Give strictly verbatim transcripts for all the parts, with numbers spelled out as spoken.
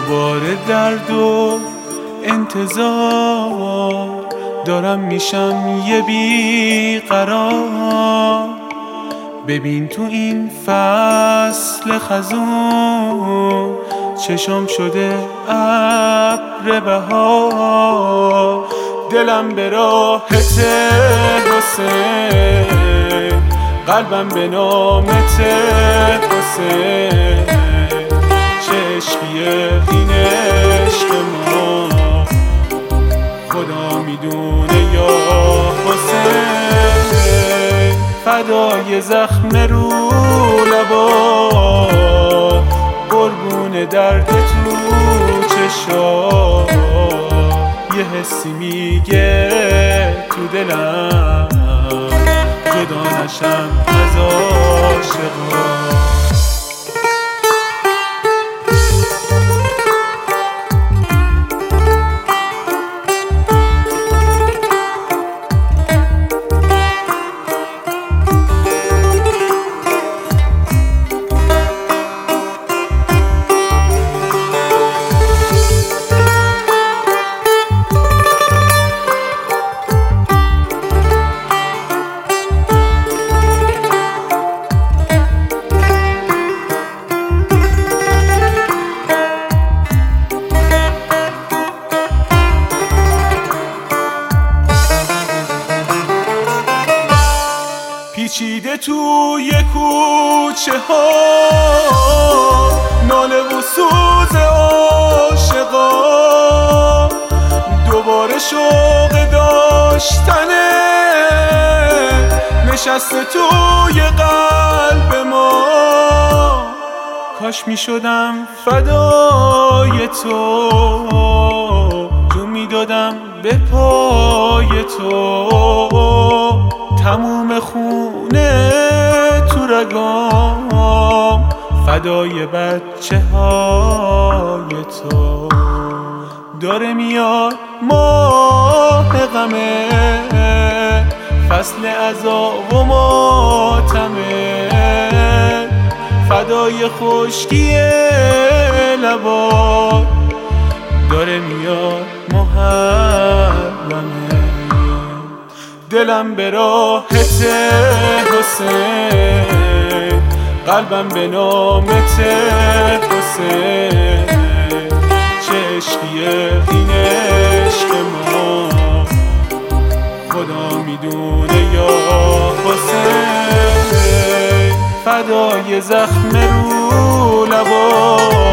دوباره درد و انتظار دارم میشم یه بیقرار. ببین تو این فصل خزون چشم شده ابر بهار. دلم به راحت حسین، قلبم به نامت حسین. چه عشقیه این عشق ما خدا میدونه یا حسین. فدای زخم رو لبا، قربون درد تو چشا. یه حسی میگه تو دلم جدا نشم از عاشقا. پیچیده توی کوچه ها ناله و سوز عاشقا. دوباره شوق داشتنه نشسته توی قلب ما. کاش می شدم فدای تو، جو می دادم به پای تو. تموم خونه تو رگام فدای بچه های تو. داره میاد ماه غمه، فصل عذاب و ماتمه. فدای خشکی لبات داره میاد محرمه. دلم به راحت حسین، قلبم به نامت حسین. چه عشقیه این عشق ما خدا میدونه یا حسین. فدای زخم رو لبا،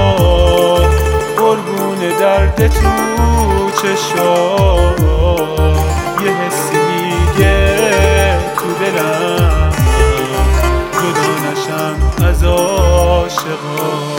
قربون درد تو چشا. یه حسی تو دلم جدا نشم از عاشقا.